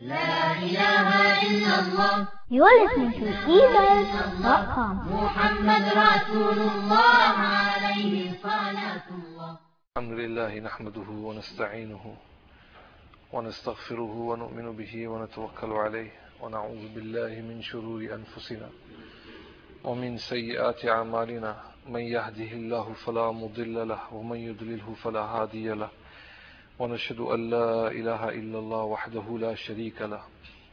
لا إله إلا الله. You are listening to eBird.com. محمد رسول الله عليه صلاة الله. الحمد لله نحمده ونستعينه ونستغفره ونؤمن به ونتوكل عليه ونعوذ بالله من شرور أنفسنا ومن سيئات أعمالنا من يهده الله فلا مضل له ومن يضلله فلا هادي له ونشهد أن لا إله إلا الله وحده لا شريك له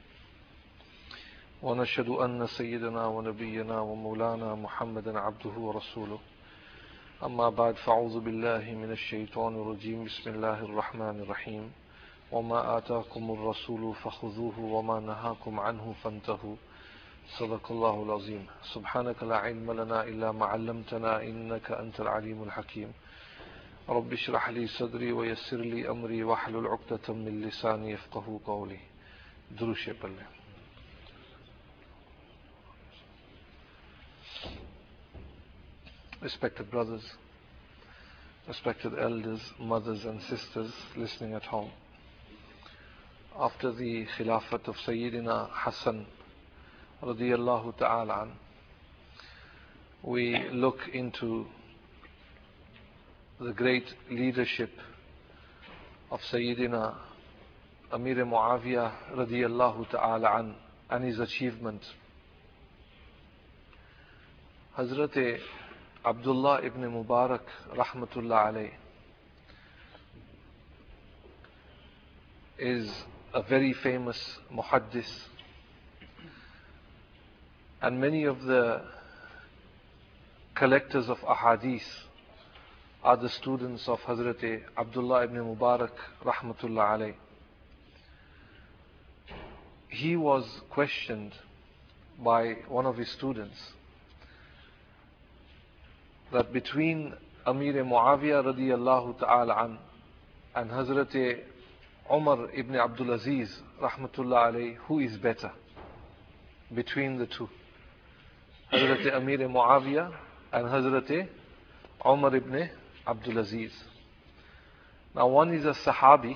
ونشهد أن سيدنا ونبينا ومولانا محمدا عبده ورسوله أما بعد فأعوذ بالله من الشيطان الرجيم بسم الله الرحمن الرحيم وما آتاكم الرسول فخذوه وما نهاكم عنه فانتهوا صدق الله العظيم سبحانك لا علم لنا إلا ما علمتنا إنك أنت العليم الحكيم رب اشرح لي صدري ويسر لي أمري واحلل عقدة من لساني يفقهوا قولي. دروش پڑھیں. Respected brothers, respected elders, mothers and sisters listening at home. After the Khilafat of Sayyidina Hassan radiyallahu ta'ala an, we look into the great leadership of Sayyidina Amir Muawiyah radiyallahu ta'ala an and his achievement. Hazrat Abdullah ibn Mubarak rahmatullah alayh is a very famous muhaddis, and many of the collectors of ahadith are the students of Hazrat Abdullah ibn Mubarak rahmatullah alayh. He was questioned by one of his students that between Amir Muawiyah radiyallahu ta'ala an and Hazrat Umar ibn Abdul Aziz rahmatullah alayh, who is better between the two? Hazrat Amir Muawiyah and Hazrat Umar ibn Abdul Aziz. Now one is a Sahabi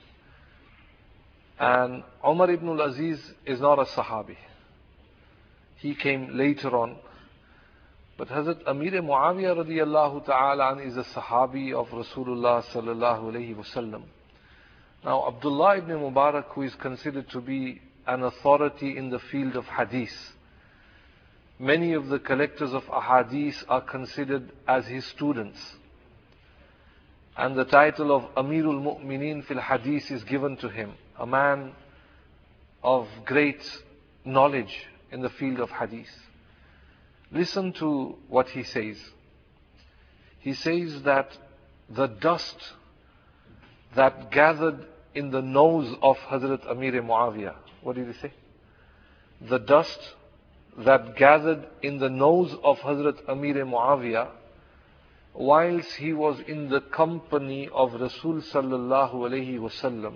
and Umar ibn al-Aziz is not a Sahabi. He came later on. But Hazrat Amir Muawiyah radiyallahu ta'ala is a Sahabi of Rasulullah sallallahu alayhi wasallam. Now Abdullah ibn Mubarak, who is considered to be an authority in the field of hadith, many of the collectors of ahadith are considered as his students. And the title of Amirul Mu'mineen fil Hadith is given to him, a man of great knowledge in the field of hadith. Listen to what he says. He says that the dust that gathered in the nose of Hazrat Amir Muawiyah, what did he say? The dust that gathered in the nose of Hazrat Amir Muawiyah whilst he was in the company of Rasul sallallahu alayhi wasallam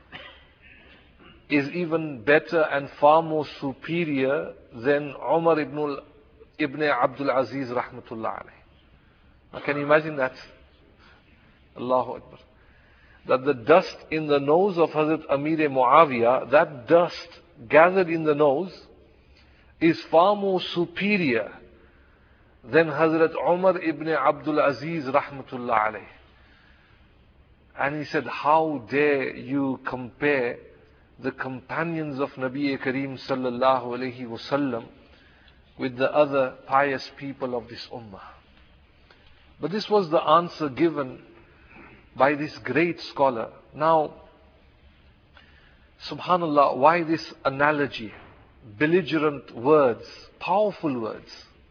is even better and far more superior than Umar ibn Abdul Aziz rahmatullah alayh. Now can you imagine that? Allahu Akbar. That the dust in the nose of Hazrat Amir Muawiyah, that dust gathered in the nose is far more superior than Hazrat Umar ibn Abdul Aziz rahmatullah alayh. And he said, how dare you compare the companions of Nabi Kareem sallallahu alayhi wasallam with the other pious people of this ummah. But this was the answer given by this great scholar. Now, subhanallah, why this analogy? Belligerent words, powerful words.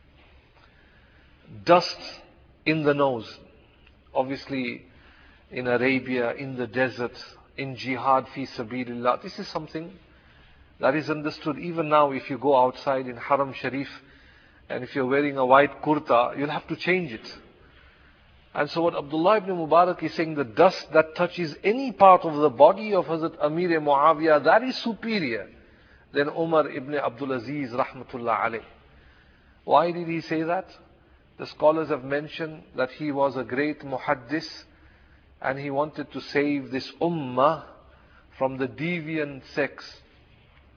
Dust in the nose. Obviously, in Arabia, in the desert, in jihad fi sabilillah, this is something that is understood. Even now, if you go outside in Haram Sharif and if you're wearing a white kurta, you'll have to change it. And so what Abdullah ibn Mubarak is saying, the dust that touches any part of the body of Hazrat Amir Muawiyah, that is superior than Umar ibn Abdul Aziz rahmatullah alayh. Why did he say that? The scholars have mentioned that he was a great muhaddis and he wanted to save this ummah from the deviant sects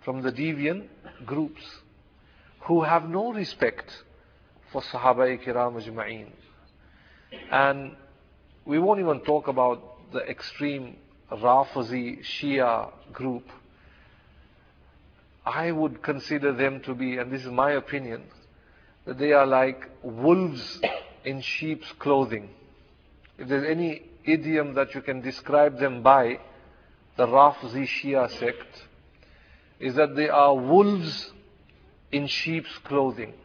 from the deviant groups who have no respect for Sahaba Kiram Ajma'een. And we won't even talk about the extreme Rafizi Shia group. I would consider them to be, and this is my opinion, that they are like wolves in sheep's clothing. If there's any idiom that you can describe them by, the Rafizi Shia sect, is that they are wolves in sheep's clothing.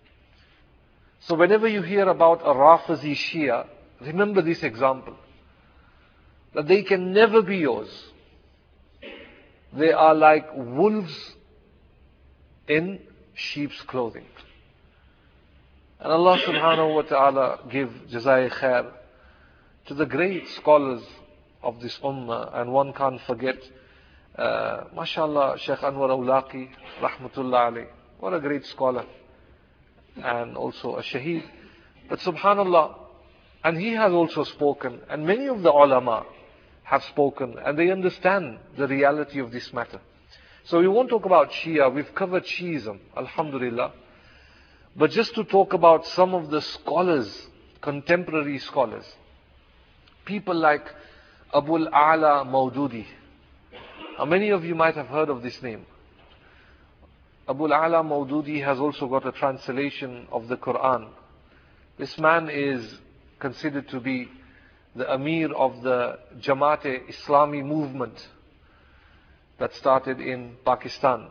So whenever you hear about a Rafizi Shia, remember this example, that they can never be yours. They are like wolves in sheep's clothing. And Allah subhanahu wa ta'ala give Jazai Khair to the great scholars of this ummah, and one can't forget, mashallah, Shaykh Anwar Awlaqi, rahmatullah alayh. What a great scholar, and also a shaheed. But subhanallah, and he has also spoken, and many of the ulama have spoken, and they understand the reality of this matter. So we won't talk about Shia, we've covered Shiism, alhamdulillah. But just to talk about some of the scholars, contemporary scholars, people like Abul A'la Maududi. Many of you might have heard of this name. Abul A'la Maududi has also got a translation of the Quran. This man is considered to be the Amir of the Jamaat-e-Islami movement that started in Pakistan.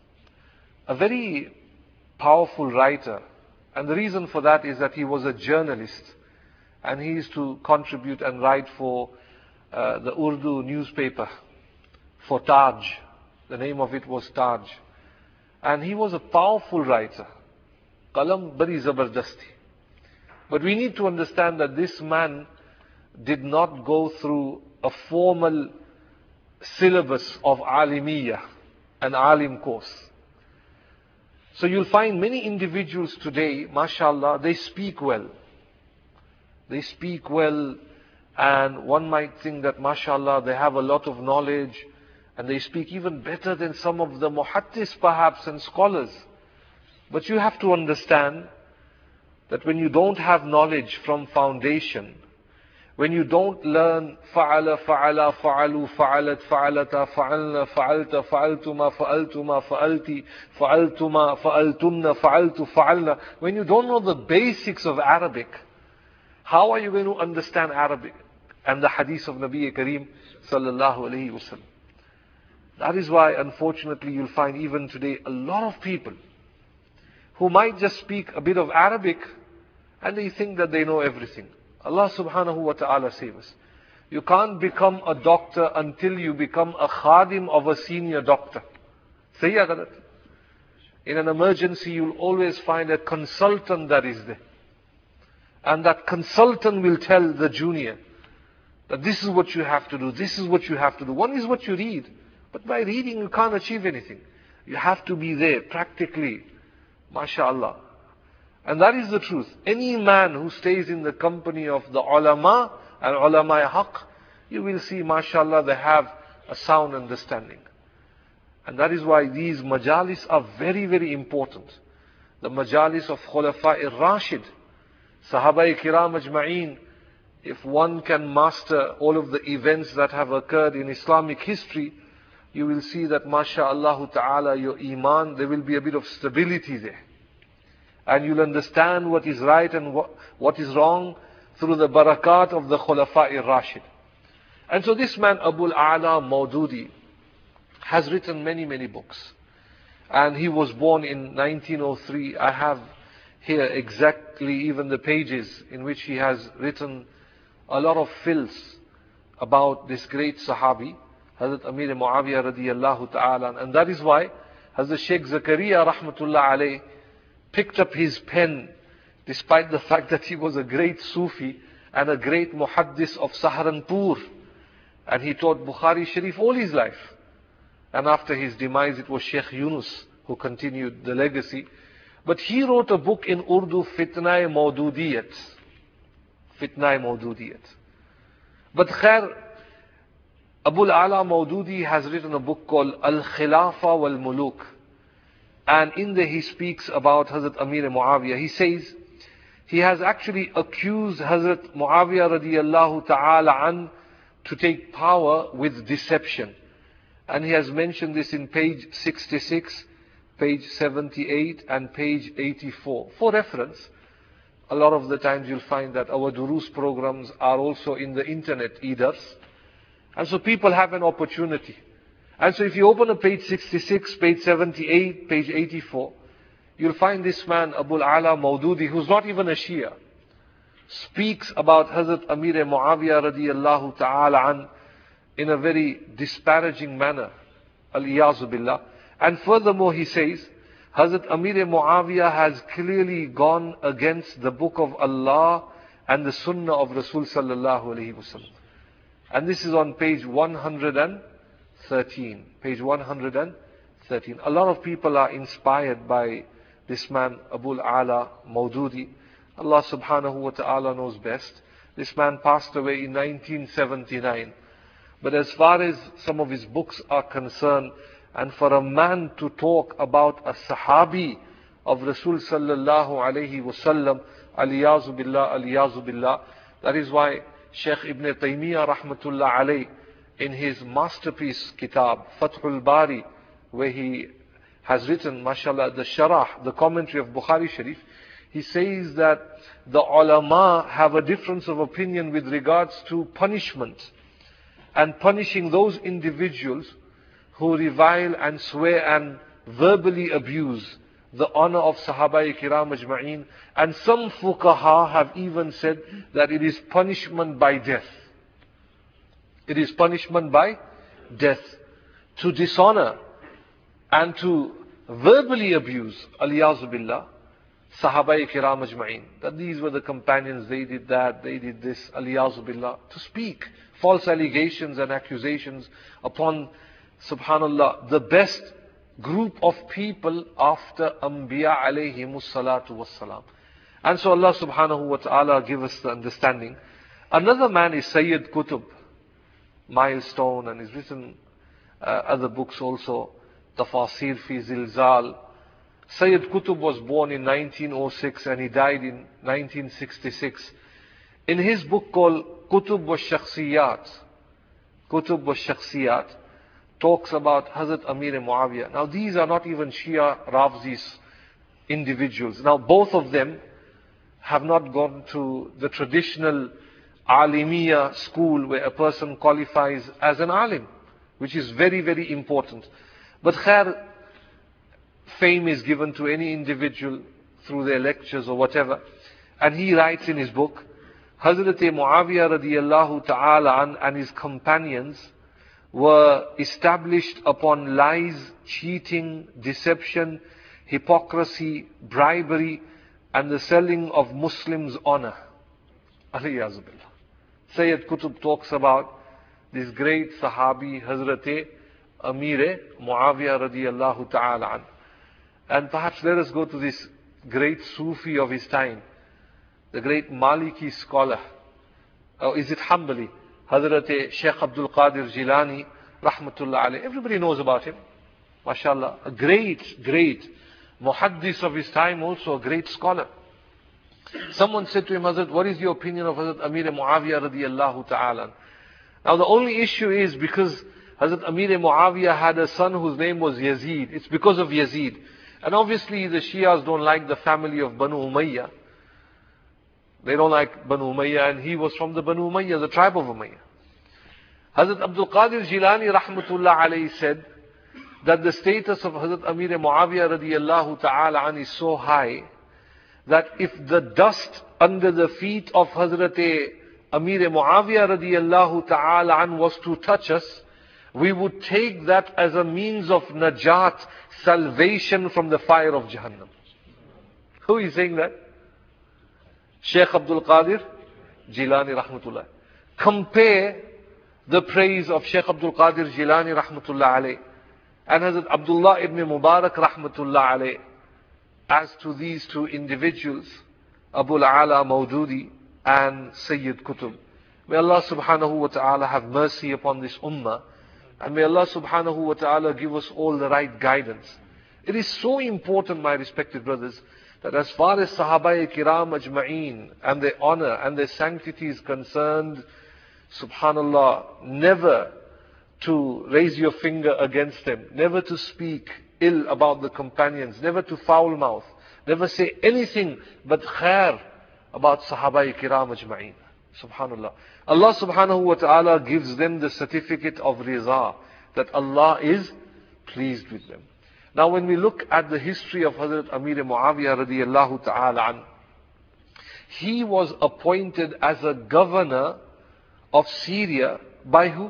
A very powerful writer, and the reason for that is that he was a journalist, and he used to contribute and write for the Urdu newspaper, for Taj. The name of it was Taj. And he was a powerful writer. Qalam bari zabardasti. But we need to understand that this man did not go through a formal syllabus of Alimiyya, an Alim course. So you'll find many individuals today, mashallah, they speak well. They speak well, and one might think that mashallah, they have a lot of knowledge, and they speak even better than some of the muhaddis perhaps and scholars. But you have to understand that when you don't have knowledge from foundation, when you don't learn fa'ala, fa'ala, fa'alu, fa'alat, fa'alata, fa'alna, fa'alta, fa'altuma, fa'altuma, fa'alti, fa'altuma, fa'altumna, fa'altu, fa'alna, when you don't know the basics of Arabic, how are you going to understand Arabic and the hadith of Nabi Kareem sallallahu alayhi wa sallam? That is why, unfortunately, you'll find even today a lot of people who might just speak a bit of Arabic and they think that they know everything. Allah subhanahu wa ta'ala save us. You can't become a doctor until you become a khadim of a senior doctor. Sahiya galat. In an emergency, you'll always find a consultant that is there. And that consultant will tell the junior that this is what you have to do, this is what you have to do. One is what you read. But by reading, you can't achieve anything. You have to be there, practically. MashaAllah. And that is the truth. Any man who stays in the company of the ulama and ulama haq, you will see, mashallah, they have a sound understanding. And that is why these majalis are very, very important. The majalis of Khulafa al-Rashid, Sahaba Kiram Ajma'een, if one can master all of the events that have occurred in Islamic history, you will see that, mashallah ta'ala, your iman, there will be a bit of stability there. And you'll understand what is right and what is wrong through the barakat of the Khulafa al-Rashid. And so this man, Abul A'la Maududi, has written many, many books. And he was born in 1903. I have here exactly even the pages in which he has written a lot of filth about this great Sahabi, Hazrat Amir Muawiyah radiyallahu ta'ala. And that is why Hazrat Sheikh Zakaria rahmatullah alayh picked up his pen, despite the fact that he was a great Sufi and a great muhaddis of Saharanpur. And he taught Bukhari Sharif all his life. And after his demise, it was Sheikh Yunus who continued the legacy. But he wrote a book in Urdu, Fitna-e Maududiyat. Fitna-e Maududiyat. But khair, Abul Ala Maududi has written a book called Al-Khilafa wal-Muluk. And in there he speaks about Hazrat Amir Muawiyah. He says, he has actually accused Hazrat Muawiyah radiyallahu ta'ala an to take power with deception. And he has mentioned this in page 66, page 78 and page 84. For reference, a lot of the times you'll find that our Durus programs are also in the internet either. And so people have an opportunity. And so if you open a page 66, page 78, page 84, you'll find this man, Abul Ala Maududi, who's not even a Shia, speaks about Hazrat Amir Muawiyah radiyallahu ta'ala an in a very disparaging manner. Al-Iyazu Billah. And furthermore he says, Hazrat Amir Muawiyah has clearly gone against the book of Allah and the sunnah of Rasul sallallahu alayhi wasallam. And this is on page 113. Page 113. A lot of people are inspired by this man, Abul Ala Maududi. Allah subhanahu wa ta'ala knows best. This man passed away in 1979. But as far as some of his books are concerned, and for a man to talk about a sahabi of Rasul sallallahu alayhi wasallam, aliyazu billah, that is why Shaykh Ibn Taymiyyah rahmatullah alayh, in his masterpiece kitab, Fathul Bari, where he has written, mashallah, the sharah, the commentary of Bukhari Sharif, he says that the ulama have a difference of opinion with regards to punishment and punishing those individuals who revile and swear and verbally abuse the honor of Sahaba Kiram Ajma'een. And some fuqaha have even said that it is punishment by death. It is punishment by death. To dishonor and to verbally abuse, aliyazu billah, Sahaba Kiram Ajma'een. That these were the companions, they did that, they did this, aliyazu billah. To speak false allegations and accusations upon, subhanallah, the best group of people after Anbiya alayhimus salatu wassalam. And so Allah subhanahu wa ta'ala give us the understanding. Another man is Sayyid Qutb, Milestone, and he's written other books also, Tafasir fi Zilzal. Sayyid Qutb was born in 1906 and he died in 1966. In his book called Qutb wa Shakhsiyat, talks about Hazrat Amir Muawiyah. Now these are not even Shia Rafzis individuals. Now both of them have not gone to the traditional Alimiya school where a person qualifies as an alim, which is very, very important. But khair, fame is given to any individual through their lectures or whatever. And he writes in his book, Hazrat Muawiyah radiyallahu ta'ala an and his companions were established upon lies, cheating, deception, hypocrisy, bribery, and the selling of Muslims' honor. Aliyazu billah. Sayyid Qutb talks about this great Sahabi, Hazrat Amir Muawiyah radiyallahu ta'ala an. And perhaps let us go to this great Sufi of his time, the great Maliki scholar. Or is it Hanbali? Hazrat Shaykh Abdul Qadir Jilani, rahmatullah alayh. Everybody knows about him. MashaAllah. A great muhaddis of his time, also a great scholar. Someone said to him, Hazrat, what is your opinion of Hazrat Amir Muawiyah radiyallahu ta'ala? Now the only issue is because Hazrat Amir Muawiyah had a son whose name was Yazid. It's because of Yazid. And obviously the Shias don't like the family of Banu Umayyah. They don't like Banu Umayyah, and he was from the Banu Umayyah, the tribe of Umayyah. Hazrat Abdul Qadir Jilani rahmatullah alayhi said that the status of Hazrat Amir Muawiyah radiyallahu ta'ala an is so high that if the dust under the feet of Hazrat Amir Muawiyah radiyallahu ta'ala an was to touch us, we would take that as a means of najat, salvation from the fire of Jahannam. Who is saying that? Shaykh Abdul Qadir Jilani rahmatullah. Compare the praise of Shaykh Abdul Qadir Jilani rahmatullah alayh and Hazrat Abdullah ibn Mubarak rahmatullah alayh as to these two individuals, Abul Ala Maududi and Sayyid Qutb. May Allah subhanahu wa ta'ala have mercy upon this ummah. And may Allah subhanahu wa ta'ala give us all the right guidance. It is so important, my respected brothers, that as far as Sahaba Kiram Ajma'een and their honor and their sanctity is concerned, subhanallah, never to raise your finger against them, never to speak ill about the companions, never to foul mouth, never say anything but khair about Sahaba Kiram Ajma'een. Subhanallah. Allah subhanahu wa ta'ala gives them the certificate of Riza, that Allah is pleased with them. Now when we look at the history of Hazrat Amir Muawiyah radiyallahu ta'ala an, he was appointed as a governor of Syria by who?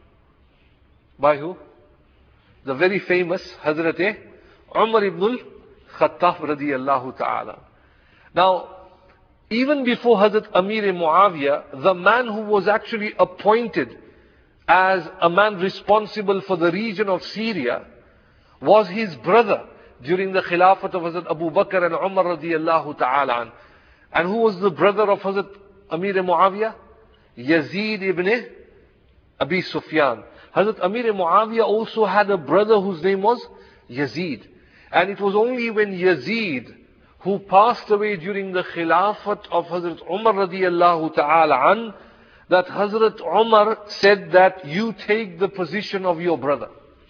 By who? The very famous Hazrat Umar ibn al-Khattab radiyallahu ta'ala. Now, even before Hazrat Amir Muawiyah, the man who was actually appointed as a man responsible for the region of Syria was his brother during the Khilafat of Hazrat Abu Bakr and Umar radiyallahu ta'ala. And who was the brother of Hazrat Amir Muawiyah? Yazid ibn Abi Sufyan. Hazrat Amir Muawiyah also had a brother whose name was Yazid. And it was only when Yazid, who passed away during the Khilafat of Hazrat Umar radiyallahu ta'ala an, that Hazrat Umar said that you take the position of your brother.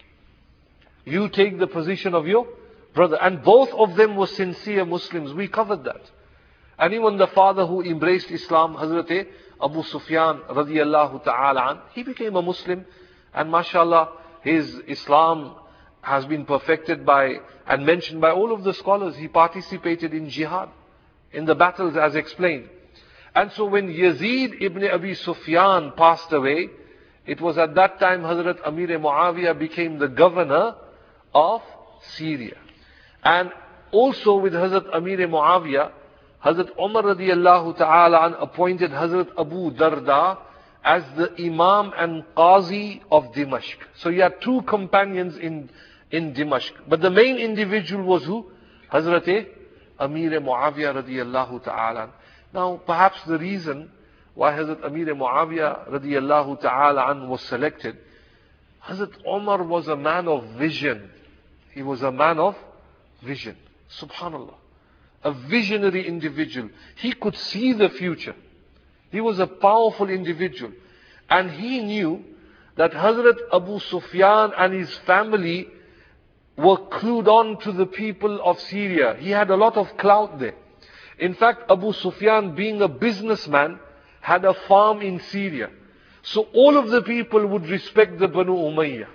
You take the position of your brother. And both of them were sincere Muslims. We covered that. And even the father who embraced Islam, Hazrat Abu Sufyan radiyallahu ta'ala an, he became a Muslim. And mashallah, his Islam has been perfected by and mentioned by all of the scholars. He participated in jihad, in the battles as explained. And so when Yazid ibn Abi Sufyan passed away, it was at that time Hazrat Amir Muawiyah became the governor of Syria. And also with Hazrat Amir Muawiyah, Hazrat Umar radiyallahu ta'ala an appointed Hazrat Abu Darda as the Imam and Qazi of Dimashq. So he had two companions in Dimashq. But the main individual was who? Hazrat Amir Muawiyah radiyallahu ta'ala. Now perhaps the reason why Hazrat Amir Muawiyah radiyallahu ta'ala an was selected, Hazrat Umar was a man of vision. He was a man of vision. Subhanallah. A visionary individual. He could see the future. He was a powerful individual. And he knew that Hazrat Abu Sufyan and his family were clued on to the people of Syria. He had a lot of clout there. In fact, Abu Sufyan, being a businessman, had a farm in Syria. So all of the people would respect the Banu Umayyah.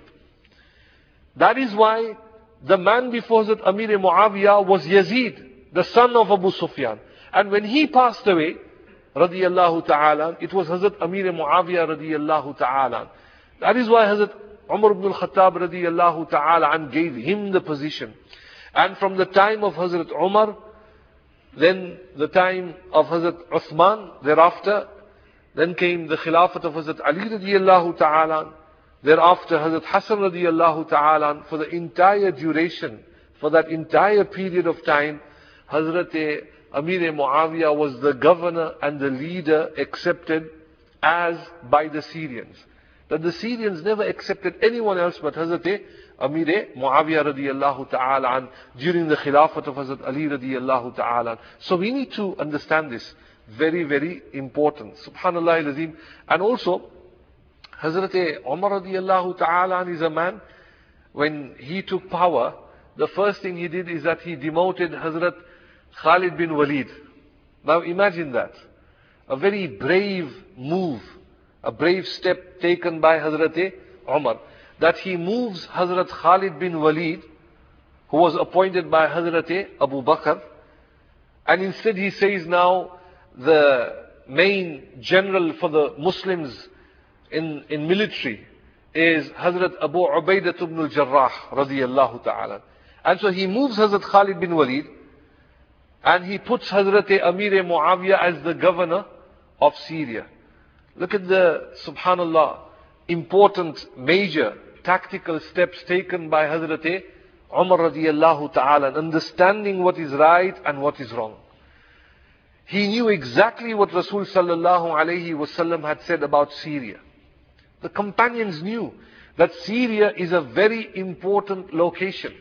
That is why the man before Hazrat Amir Muawiyah was Yazid, the son of Abu Sufyan. And when he passed away, radiyallahu ta'ala, it was Hazrat Amir Muawiyah radiyallahu ta'ala. That is why Hazrat Umar ibn al-Khattab radiyallahu ta'ala and gave him the position. And from the time of Hazrat Umar, then the time of Hazrat Uthman, thereafter, then came the Khilafat of Hazrat Ali radiyallahu ta'ala, thereafter Hazrat Hassan radiyallahu ta'ala. For the entire duration, for that entire period of time, Hazrat Amir Muawiyah was the governor and the leader accepted as by the Syrians. That the Syrians never accepted anyone else but Hazrat Amir Muawiyah radiyallahu ta'ala an during the Khilafat of Hazrat Ali radiyallahu ta'ala. So we need to understand this. Very, very important. Subhanallah al-Azim. And also, Hazrat Umar radiyallahu ta'ala is a man, when he took power, the first thing he did is that he demoted Hazrat Khalid bin Walid. Now imagine that. A very brave move, a brave step taken by Hazrat Umar. That he moves Hazrat Khalid bin Walid, who was appointed by Hazrat Abu Bakr, and instead he says now the main general for the Muslims in military is Hazrat Abu Ubaidah ibn al-Jarrah radiyallahu ta'ala. And so he moves Hazrat Khalid bin Walid and he puts Hazrat Amir Muawiyah as the governor of Syria. Look at the, subhanallah, important, major, tactical steps taken by Hazrat Umar radiyallahu ta'ala, understanding what is right and what is wrong. He knew exactly what Rasul sallallahu alayhi wasallam had said about Syria. The companions knew that Syria is a very important location.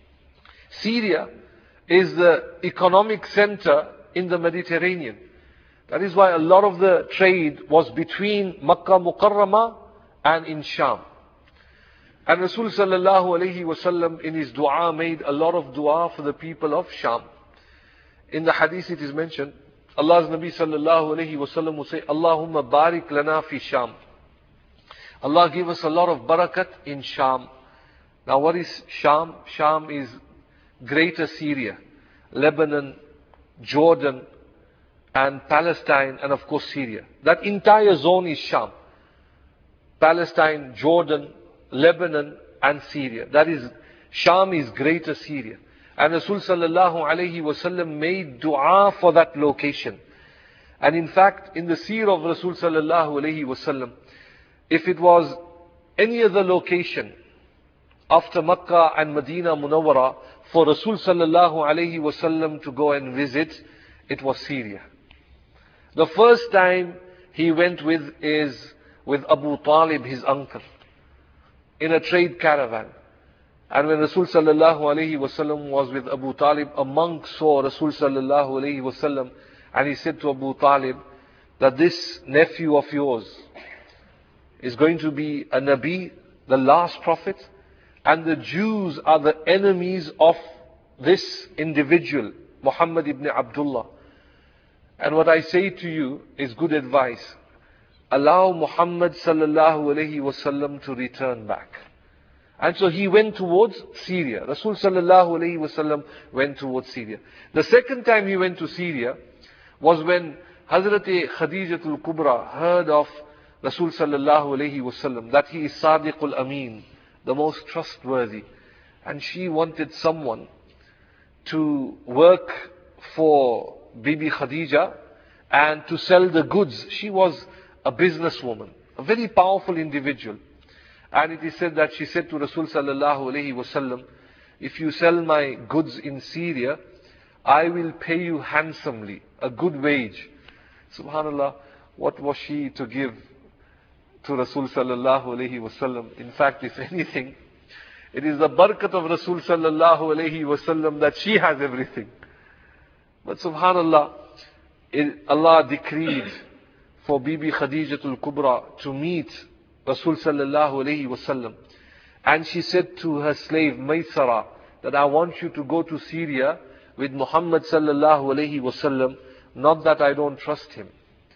Syria is the economic center in the Mediterranean. That is why a lot of the trade was between Makkah Mukarramah and in Sham. And Rasul sallallahu alayhi wasallam in his dua made a lot of dua for the people of Sham. In the hadith it is mentioned, Allah's Nabi sallallahu alayhi wasallam will say, Allahumma barik lana fi Sham. Allah give us a lot of barakat in Sham. Now what is Sham? Sham is Greater Syria, Lebanon, Jordan, and Palestine, and of course Syria. That entire zone is Sham. Palestine, Jordan, Lebanon, and Syria. That is, Sham is Greater Syria. And Rasul sallallahu alayhi wasallam made dua for that location. And in fact, in the seer of Rasul sallallahu alayhi wasallam, if it was any other location after Makkah and Medina Munawwara for Rasul sallallahu alayhi wasallam to go and visit, it was Syria. The first time he went with is with Abu Talib, his uncle, in a trade caravan. And when Rasul sallallahu alayhi wasallam was with Abu Talib, a monk saw Rasul sallallahu alayhi wasallam, and he said to Abu Talib that this nephew of yours is going to be a Nabi, the last prophet, and the Jews are the enemies of this individual, Muhammad ibn Abdullah. And what I say to you is good advice. Allow Muhammad sallallahu alayhi wasallam to return back. And so he went towards Syria. Rasul sallallahu alayhi wasallam went towards Syria. The second time he went to Syria was when Hazrat Khadijatul Kubra heard of Rasul sallallahu alayhi wasallam, that he is Sadiqul Ameen, the most trustworthy. And she wanted someone to work for Bibi Khadija and to sell the goods. She was a businesswoman, a very powerful individual. And it is said that she said to Rasul sallallahu alayhi wasallam, if you sell my goods in Syria, I will pay you handsomely, a good wage. Subhanallah, what was she to give to Rasul sallallahu alayhi wasallam? In fact, if anything, it is the barakat of Rasul sallallahu alayhi wasallam that she has everything. But subhanallah, Allah decreed for Bibi Khadijatul Kubra to meet Rasul sallallahu alayhi wasallam. And she said to her slave Maysara that I want you to go to Syria with Muhammad sallallahu alayhi wasallam. Not that I don't trust him,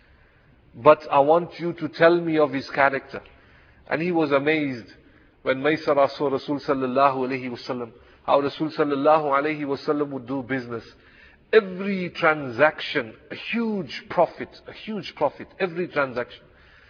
but I want you to tell me of his character. And he was amazed when Maysara saw Rasul sallallahu alayhi wasallam, how Rasul sallallahu alayhi wasallam would do business. Every transaction, a huge profit, every transaction.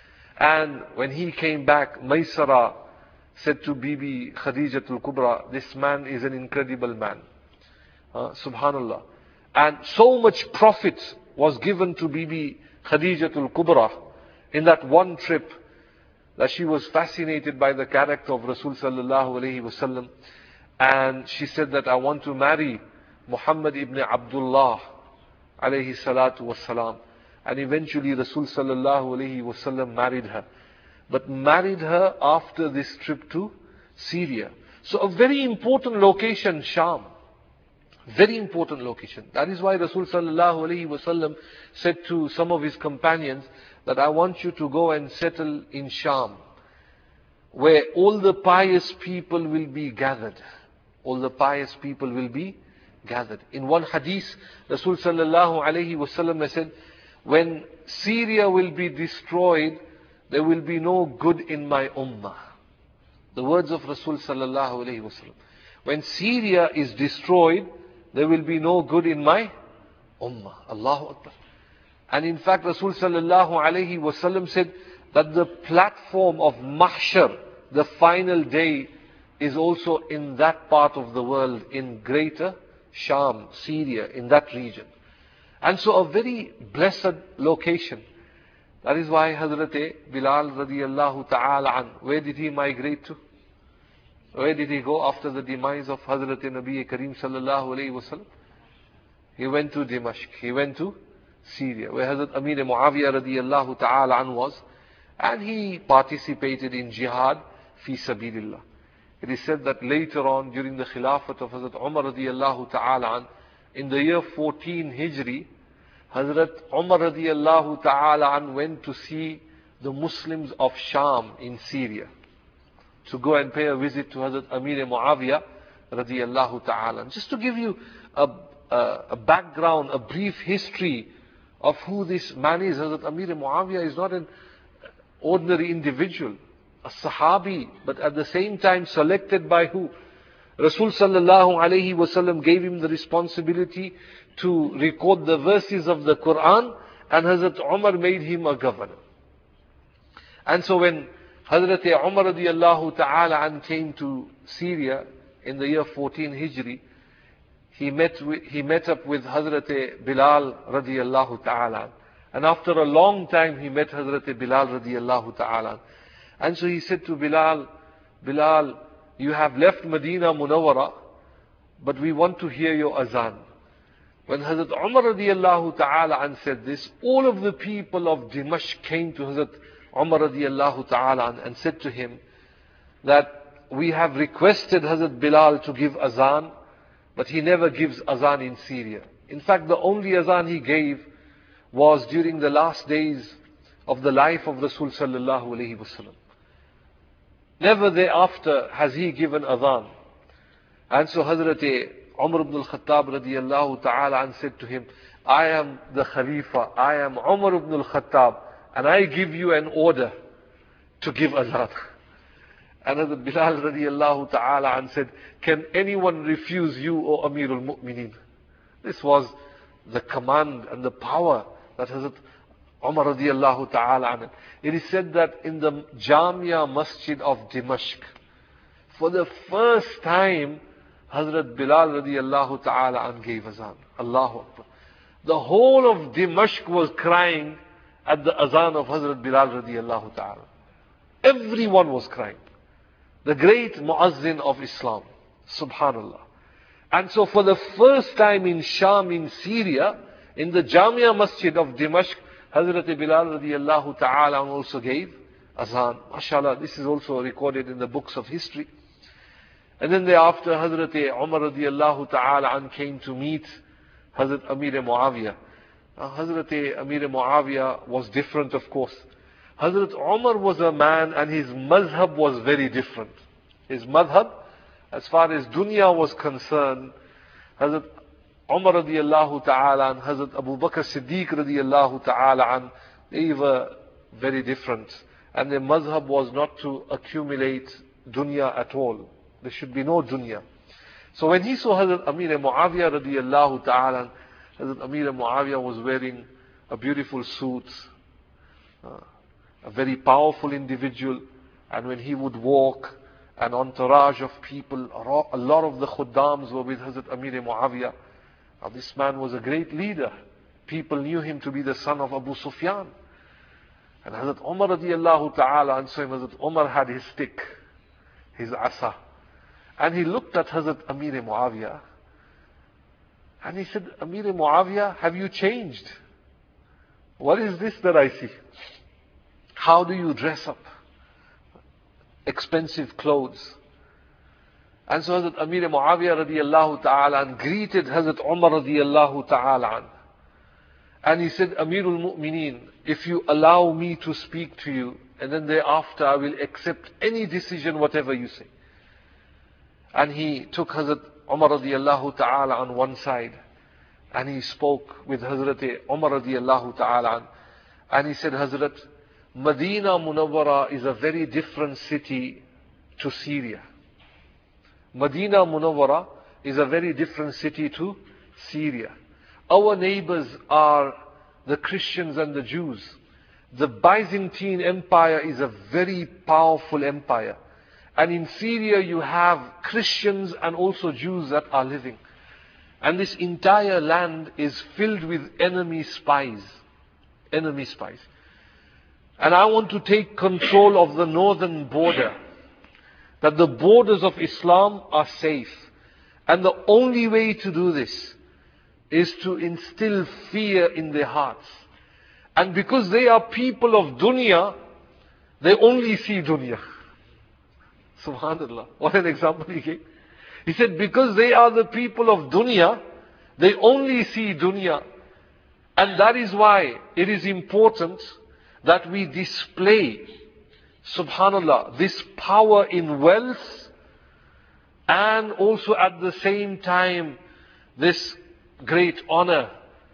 And when he came back, Maysara said to Bibi Khadijatul Kubra, this man is an incredible man. Subhanallah. And so much profit was given to Bibi Khadijatul Kubra in that one trip that she was fascinated by the character of Rasul sallallahu alayhi wasallam. And she said that I want to marry Muhammad ibn Abdullah alayhi salatu wassalam. And eventually Rasul sallallahu alayhi wasallam married her. But married her after this trip to Syria. So a very important location, Sham. Very important location. That is why Rasul sallallahu alayhi wasallam said to some of his companions that I want you to go and settle in Sham, where all the pious people will be gathered. All the pious people will be gathered. In one hadith, Rasul sallallahu alayhi wasallam said, when Syria will be destroyed, there will be no good in my ummah. The words of Rasul sallallahu alayhi wasallam. When Syria is destroyed, there will be no good in my ummah. Allahu Akbar. And in fact, Rasul sallallahu alayhi wasallam said that the platform of Mahshar, the final day, is also in that part of the world, in Greater Sham, Syria, in that region. And so a very blessed location. That is why Hazrat Bilal radiyallahu ta'ala an, where did he migrate to? Where did he go after the demise of Hazrat Nabi Kareem sallallahu alayhi wasallam? He went to Dimashq. He went to Syria, where Hazrat Amir Muawiyah radiyallahu ta'ala an was, and he participated in jihad fi sabilillah. It is said that later on, during the Khilafat of Hazrat Umar radiyallahu ta'ala an, in the year 14 Hijri, Hazrat Umar radiyallahu ta'ala an went to see the Muslims of Sham in Syria, to go and pay a visit to Hazrat Amir Muawiyah radiyallahu ta'ala. Just to give you a background, a brief history of who this man is. Hazrat Amir Muawiyah is not an ordinary individual, a Sahabi, but at the same time selected by who? Rasul sallallahu alayhi wasallam gave him the responsibility to record the verses of the Quran, and Hazrat Umar made him a governor. And so when Hazrat Umar radiyallahu ta'ala an came to Syria in the year 14 Hijri, he met up with Hazrat Bilal radiyallahu ta'ala. And after a long time he met Hazrat Bilal radiyallahu ta'ala. And so he said to Bilal, Bilal, you have left Medina Munawwara, but we want to hear your azan. When Hazrat Umar radiyallahu ta'ala an said this, all of the people of Dimashq came to Hazrat Umar radiyallahu ta'ala an and said to him that we have requested Hazrat Bilal to give azan, but he never gives azan in Syria. In fact, the only azan he gave was during the last days of the life of Rasul sallallahu alayhi wasallam. Never thereafter has he given adhan. And so Hazrat Umar ibn al-Khattab radiyallahu ta'ala and said to him, I am the Khalifa, I am Umar ibn al-Khattab, and I give you an order to give adhan. And Hazrat Bilal radiyallahu ta'ala and said, can anyone refuse you, O Amirul Mu'mineen? This was the command and the power that Hazrat Umar radiyallahu ta'ala. It is said that in the Jamia Masjid of Dimashq, for the first time, Hazrat Bilal radiyallahu ta'ala gave azan. Allahu Akbar. The whole of Dimashq was crying at the azan of Hazrat Bilal radiyallahu ta'ala. Everyone was crying. The great muazzin of Islam. Subhanallah. And so for the first time in Sham, in Syria, in the Jamia Masjid of Dimashq, Hazrat Bilal radiyallahu ta'ala also gave azan. MashaAllah, this is also recorded in the books of history. And then thereafter, Hazrat Umar radiyallahu ta'ala came to meet Hazrat Amir Muawiyah. Hazrat Amir Muawiyah was different, of course. Hazrat Umar was a man and his madhab was very different. His madhab, as far as dunya was concerned, Hazrat Umar radiyallahu ta'ala and Hazrat Abu Bakr Siddiq radiyallahu ta'ala and they were very different. And their madhab was not to accumulate dunya at all. There should be no dunya. So when he saw Hazrat Amir Muawiyah radiyallahu ta'ala, Hazrat Amir Muawiyah was wearing a beautiful suit, a very powerful individual, and when he would walk, an entourage of people, a lot of the khuddams were with Hazrat Amir Muawiyah. Now this man was a great leader. People knew him to be the son of Abu Sufyan. And Hazrat Umar radiyallahu ta'ala, and so Hazrat Umar had his stick, his asa. And he looked at Hazrat Amir Muawiyah, and he said, Amir Muawiyah, have you changed? What is this that I see? How do you dress up? Expensive clothes. And so Hazrat Amir Muawiyah radiyallahu ta'ala greeted Hazrat Umar radiyallahu ta'ala. And he said, Amirul Mu'mineen, if you allow me to speak to you, and then thereafter I will accept any decision, whatever you say. And he took Hazrat Umar radiyallahu ta'ala on one side, and he spoke with Hazrat Umar radiyallahu ta'ala. And he said, Hazrat, Medina Munawwara is a very different city to Syria. Medina Munawwara is a very different city to Syria. Our neighbors are the Christians and the Jews. The Byzantine Empire is a very powerful empire. And in Syria you have Christians and also Jews that are living. And this entire land is filled with enemy spies. Enemy spies. And I want to take control of the northern border. That the borders of Islam are safe. And the only way to do this is to instill fear in their hearts. And because they are people of dunya, they only see dunya. Subhanallah. What an example he gave. He said, because they are the people of dunya, they only see dunya. And that is why it is important that we display, subhanallah, this power in wealth, and also at the same time this great honor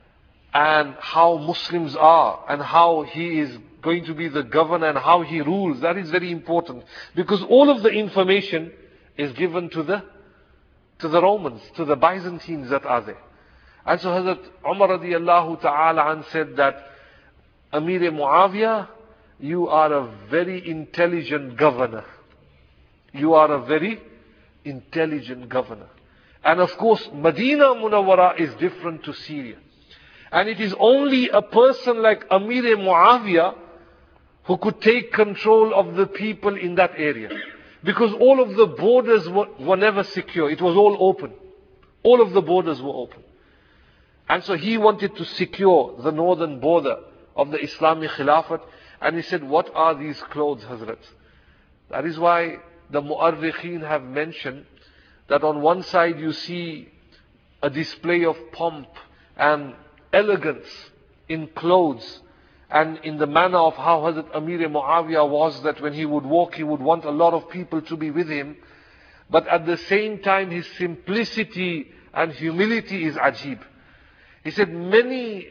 and how Muslims are and how he is going to be the governor and how he rules. That is very important, because all of the information is given to the Romans, to the Byzantines that are there. And so Hazrat Umar radiallahu ta'ala an said that, Amir Muawiyah, you are a very intelligent governor. You are a very intelligent governor. And of course, Medina Munawwara is different to Syria. And it is only a person like Amir Muawiyah who could take control of the people in that area. Because all of the borders were never secure. It was all open. All of the borders were open. And so he wanted to secure the northern border of the Islamic Khilafat. And he said, what are these clothes, Hazrat? That is why the Mu'arrikheen have mentioned that on one side you see a display of pomp and elegance in clothes and in the manner of how Hazrat Amir Muawiyah was, that when he would walk, he would want a lot of people to be with him. But at the same time, his simplicity and humility is ajib. He said many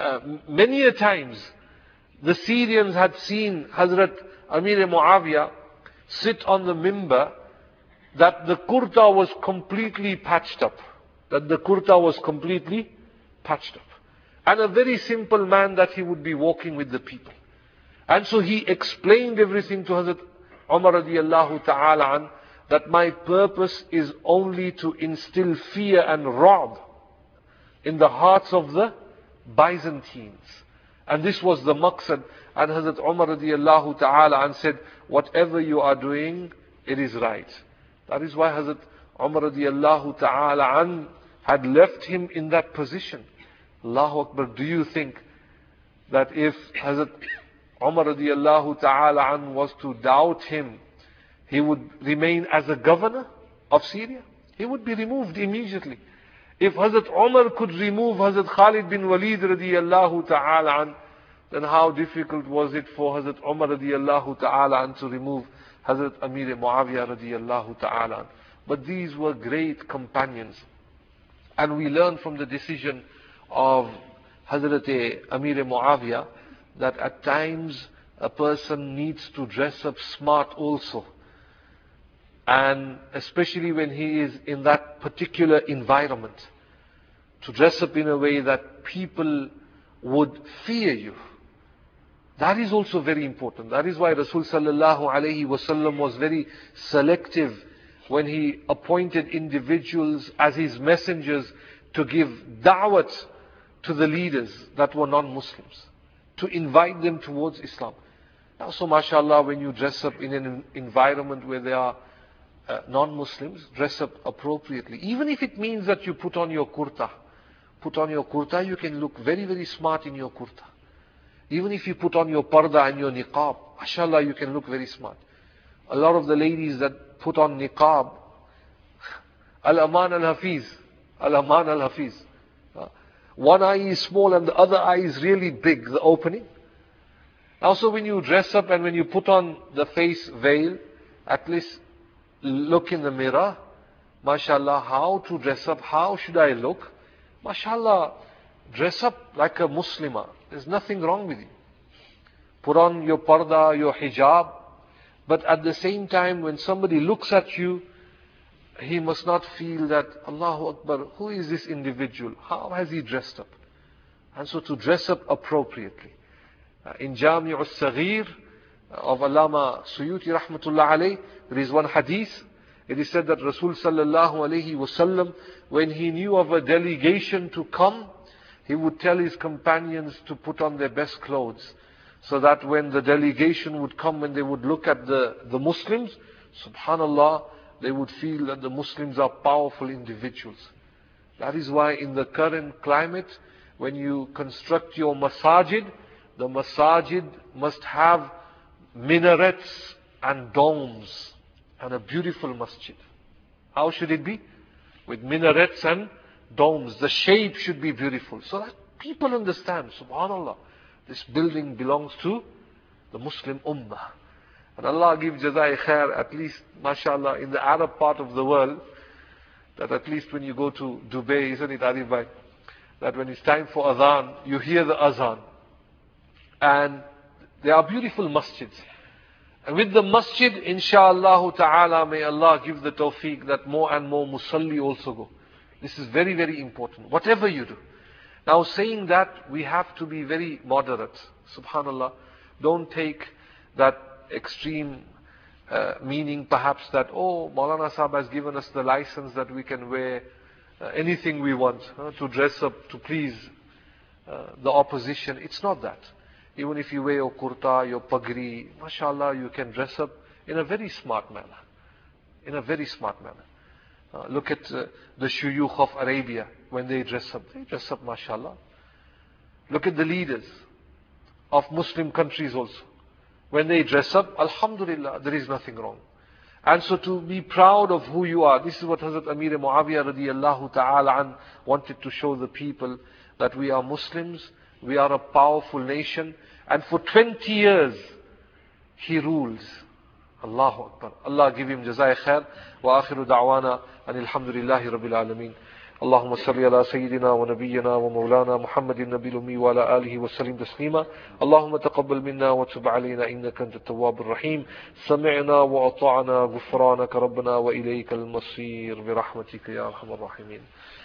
a times the Syrians had seen Hazrat Amir Muawiyah sit on the mimbar, that the kurta was completely patched up. That the kurta was completely patched up. And a very simple man that he would be walking with the people. And so he explained everything to Hazrat Umar radiallahu ta'ala an, that my purpose is only to instill fear and ra'b in the hearts of the Byzantines. And this was the maqsad. And Hazrat Umar radiallahu ta'ala an said, whatever you are doing, it is right. That is why Hazrat Umar radiallahu ta'ala an had left him in that position. Allahu Akbar. Do you think that if Hazrat Umar radiallahu ta'ala an was to doubt him, he would remain as a governor of Syria? He would be removed immediately. If Hazrat Umar could remove Hazrat Khalid bin Walid radiallahu ta'ala an, then how difficult was it for Hazrat Umar radiallahu ta'ala an to remove Hazrat Amir Muawiyah radiallahu ta'ala an. But these were great companions. And we learn from the decision of Hazrat Amir Muawiyah that at times a person needs to dress up smart also. And especially when he is in that particular environment, to dress up in a way that people would fear you. That is also very important. That is why Rasul sallallahu alayhi wasallam was very selective when he appointed individuals as his messengers to give da'wat to the leaders that were non-Muslims, to invite them towards Islam. Now, so mashallah, when you dress up in an environment where there are non-Muslims, dress up appropriately. Even if it means that you put on your kurta. Put on your kurta, you can look very, very smart in your kurta. Even if you put on your parda and your niqab, mashallah, you can look very smart. A lot of the ladies that put on niqab, al-aman al-hafiz, al-aman al-hafiz. One eye is small and the other eye is really big, the opening. Also when you dress up and when you put on the face veil, at least look in the mirror. MashaAllah, how to dress up, how should I look? MashaAllah, dress up like a Muslimah. There's nothing wrong with you. Put on your parda, your hijab. But at the same time, when somebody looks at you, he must not feel that, Allahu Akbar, who is this individual? How has he dressed up? And so to dress up appropriately. In Jami' al-Saghir of Allama Suyuti rahmatullah alayh, there is one hadith. It is said that Rasul sallallahu alayhi wasallam, when he knew of a delegation to come, he would tell his companions to put on their best clothes, so that when the delegation would come and they would look at the Muslims, subhanallah, they would feel that the Muslims are powerful individuals. That is why in the current climate, when you construct your masajid, the masajid must have minarets and domes and a beautiful masjid. How should it be? With minarets and domes. The shape should be beautiful so that people understand, subhanallah, this building belongs to the Muslim Ummah. And Allah give jazai khair, at least, mashallah, in the Arab part of the world, that at least when you go to Dubai, isn't it, Arif bhai, that when it's time for adhan, you hear the azan. And there are beautiful masjids. And with the masjid, inshaAllah ta'ala, may Allah give the tawfiq that more and more musalli also go. This is very, very important. Whatever you do. Now saying that, we have to be very moderate. Subhanallah. Don't take that extreme meaning perhaps that, oh, Maulana Sahib has given us the license that we can wear anything we want to dress up to please the opposition. It's not that. Even if you wear your kurta, your pagri, mashallah, you can dress up in a very smart manner. In a very smart manner. Look at the shuyukh of Arabia when they dress up. They dress up, mashallah. Look at the leaders of Muslim countries also. When they dress up, alhamdulillah, there is nothing wrong. And so to be proud of who you are, this is what Hazrat Amir Muawiyah radiyallahu ta'ala an wanted to show the people, that we are Muslims, we are a powerful nation, and for 20 years, he rules. Allahu Akbar. Allah give him jazai khair. Wa akhiru da'wana anil hamdulillahi rabbil alameen. اللهم صل على سيدنا ونبينا ومولانا محمد النبي الأمي وعلى آله وسلم تسليما اللهم تقبل منا وتب علينا إنك أنت التواب الرحيم سمعنا وأطعنا غفرانك ربنا وإليك المصير برحمتك يا أرحم الراحمين